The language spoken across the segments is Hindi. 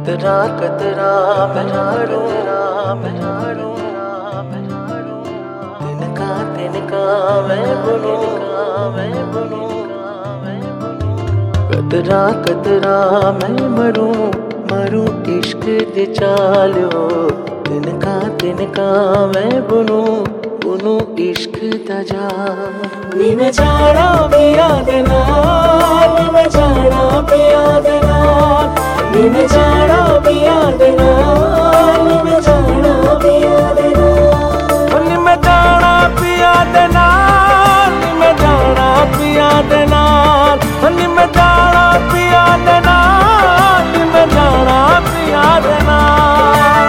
कतरा कतरा मैं झाड़ूं तिनका मैं बुनूं कतरा कतरा मैं मरूं इश्क दे चालो तिनका मैं बुनूं इश्क दा जाल नी मैं जाना पिया दे नाल नी मैं जाना पिया दे नाल नी मैं जाना पिया दे नाल नी मैं जाना पिया दे नाल नी मैं जाना पिया दे नाल नी मैं जाना पिया दे नाल नी मैं जाना पिया दे नाल नी मैं जाना पिया दे नाल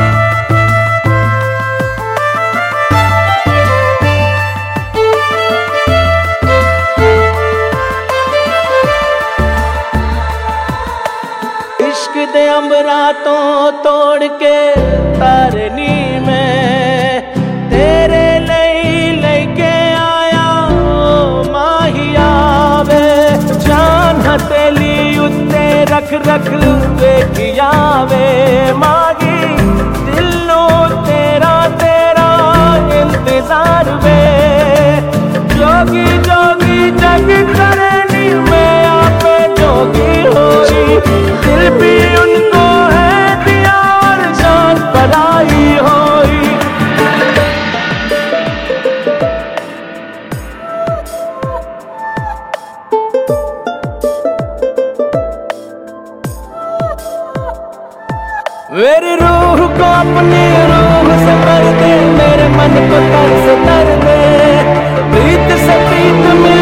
इश्क दे अंबरा तो तोड़ के तारनी में तेरे लेके आया माहिया वे जान हथेली उत्ते रख वेखिया वे मागी दिलों तेरा इंतजार वे जोगी जग करनी मैं आपे जोगी होई दिल भी उनको है दिया और जान पराई होई मेरी रूह को अपनी रूह से कर दे मेरे मन को तर दे प्रीत से प्रीत में